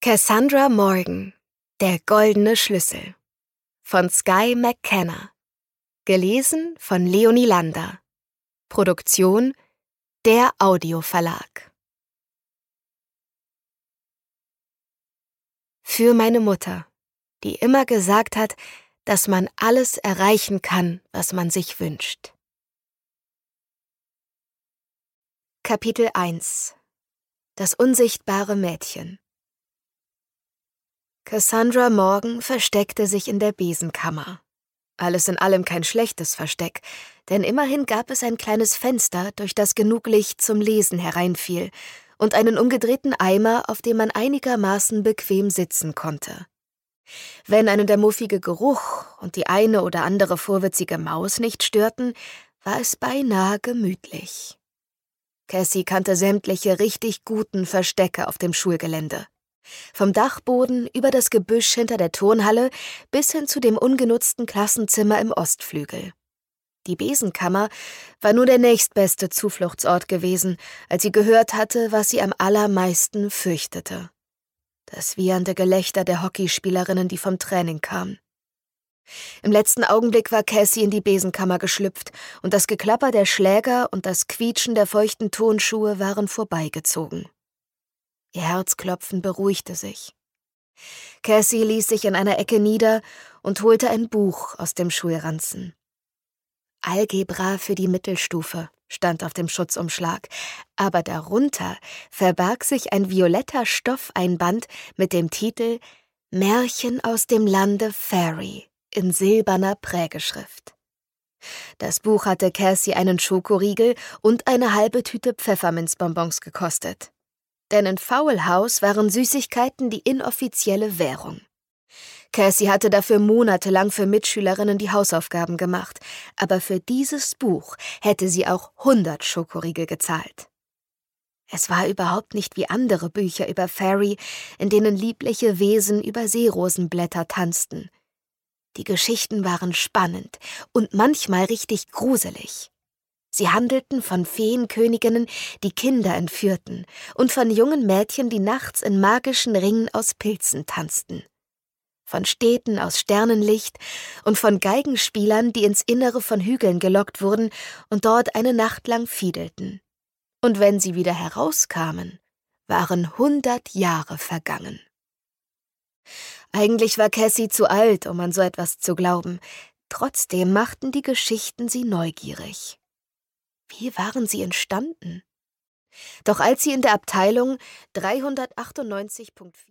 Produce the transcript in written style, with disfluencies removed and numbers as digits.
Cassandra Morgan, der goldene Schlüssel von Skye McKenna. Gelesen von Leonie Lander. Produktion der Audioverlag. Für meine Mutter, die immer gesagt hat, dass man alles erreichen kann, was man sich wünscht. Kapitel 1: Das unsichtbare Mädchen. Cassandra Morgan versteckte sich in der Besenkammer. Alles in allem kein schlechtes Versteck, denn immerhin gab es ein kleines Fenster, durch das genug Licht zum Lesen hereinfiel, und einen umgedrehten Eimer, auf dem man einigermaßen bequem sitzen konnte. Wenn einen der muffige Geruch und die eine oder andere vorwitzige Maus nicht störten, war es beinahe gemütlich. Cassie kannte sämtliche richtig guten Verstecke auf dem Schulgelände. Vom Dachboden über das Gebüsch hinter der Turnhalle bis hin zu dem ungenutzten Klassenzimmer im Ostflügel. Die Besenkammer war nur der nächstbeste Zufluchtsort gewesen, als sie gehört hatte, was sie am allermeisten fürchtete: das wiehernde Gelächter der Hockeyspielerinnen, die vom Training kamen. Im letzten Augenblick war Cassie in die Besenkammer geschlüpft, und das Geklapper der Schläger und das Quietschen der feuchten Turnschuhe waren vorbeigezogen. Ihr Herzklopfen beruhigte sich. Cassie ließ sich in einer Ecke nieder und holte ein Buch aus dem Schulranzen. Algebra für die Mittelstufe stand auf dem Schutzumschlag, aber darunter verbarg sich ein violetter Stoffeinband mit dem Titel »Märchen aus dem Lande Fairy« in silberner Prägeschrift. Das Buch hatte Cassie einen Schokoriegel und eine halbe Tüte Pfefferminzbonbons gekostet. Denn in Fowl House waren Süßigkeiten die inoffizielle Währung. Cassie hatte dafür monatelang für Mitschülerinnen die Hausaufgaben gemacht, aber für dieses Buch hätte sie auch 100 Schokoriegel gezahlt. Es war überhaupt nicht wie andere Bücher über Fairy, in denen liebliche Wesen über Seerosenblätter tanzten. Die Geschichten waren spannend und manchmal richtig gruselig. Sie handelten von Feenköniginnen, die Kinder entführten, und von jungen Mädchen, die nachts in magischen Ringen aus Pilzen tanzten. Von Städten aus Sternenlicht und von Geigenspielern, die ins Innere von Hügeln gelockt wurden und dort eine Nacht lang fiedelten. Und wenn sie wieder herauskamen, waren 100 Jahre vergangen. Eigentlich war Cassie zu alt, um an so etwas zu glauben. Trotzdem machten die Geschichten sie neugierig. Wie waren sie entstanden? Doch als sie in der Abteilung 398.4